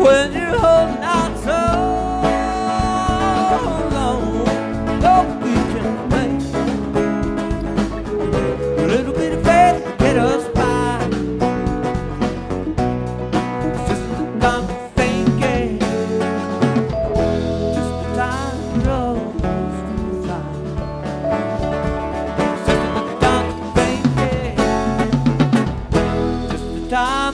when you're holding out so long. Oh, we can make a little bit of faith to get us by. It's just the time of thinking, just the time for us to fly. It's just the time of thinking, just the time.